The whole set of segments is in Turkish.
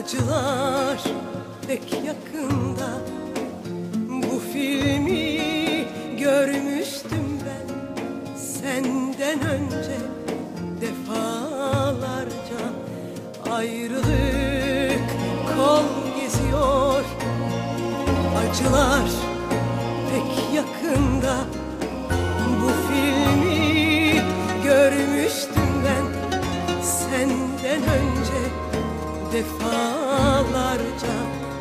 Acılar pek yakında, bu filmi görmüştüm ben senden önce defalarca. Ayrılık kol geziyor, acılar pek yakında, bu filmi görmüştüm ben senden önce defalarca.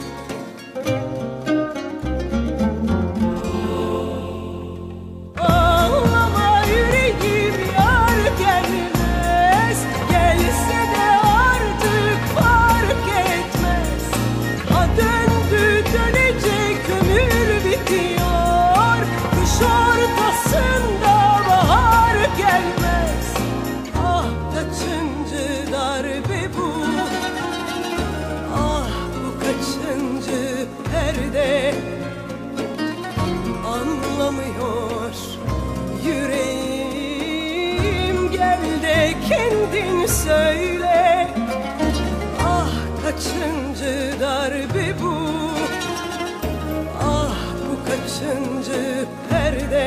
Ağlama yüreğim, yar gelmez, gelse de artık fark etmez. Ha döndü dönecek, ömür bitiyor, kış ortasında bahar gelmez. Ah kaçıncı darbe bu, kaçıncı perde, anlamıyor yüreğim. Gel de kendin söyle, ah kaçıncı darbe bu, ah bu kaçıncı perde,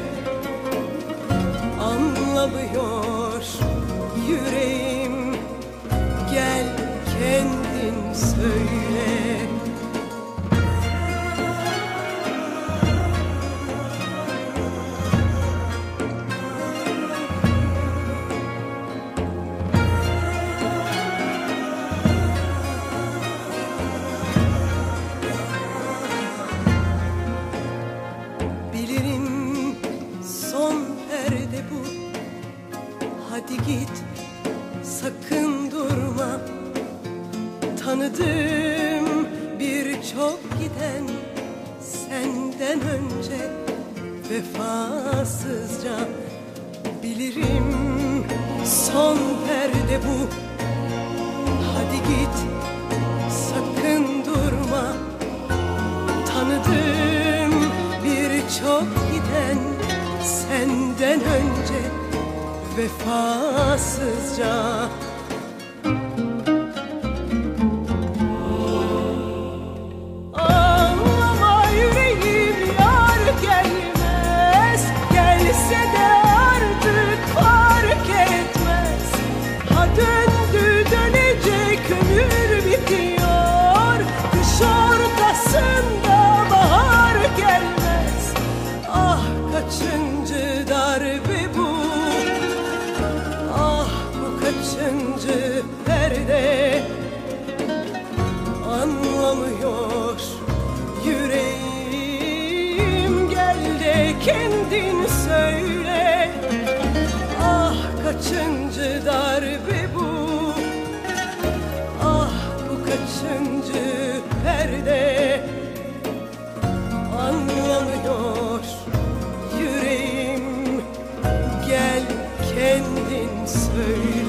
anlamıyor yüreğim. Gel kendin söyle. Bilirim son perde bu, hadi git sakın durma. Tanıdım birçok giden senden önce vefasızca. Bilirim son perde bu, hadi git sakın durma. Tanıdım birçok giden senden önce vefasızca. Döndü dönecek, ömür bitiyor, kış ortasında bahar gelmez. Ah kaçıncı darbe bu, ah bu kaçıncı perde, anlamıyor yüreğim. Gel de kendin söyle, ah kaçıncı darbe bu, ah bu kaçıncı perde, anlamıyor yüreğim. Gel kendin söyle.